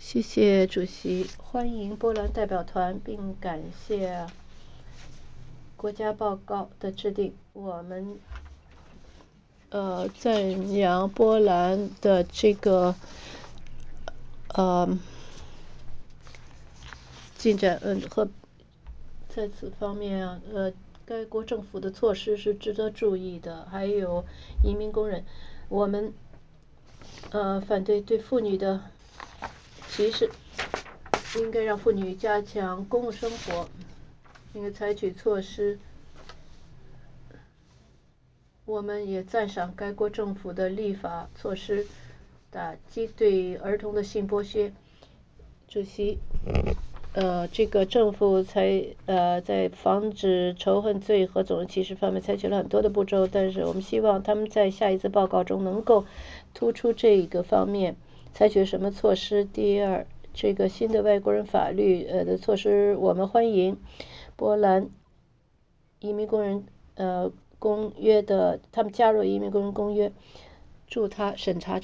谢谢主席，欢迎波兰代表团，并感谢国家报告的制定。我们赞扬波兰的这个进展，和在此方面该国政府的措施是值得注意的。还有移民工人，我们反对对妇女的歧视，应该让妇女加强公共生活，应该采取措施。我们也赞赏该国政府的立法措施，打击对儿童的性剥削。主席，这个政府在防止仇恨罪和种族歧视方面采取了很多的步骤，但是我们希望他们在下一次报告中能够突出这个方面采取什么措施。第二，这个新的外国人法律的措施我们欢迎。波兰移民工人公约的，他们加入移民工人公约，祝他审查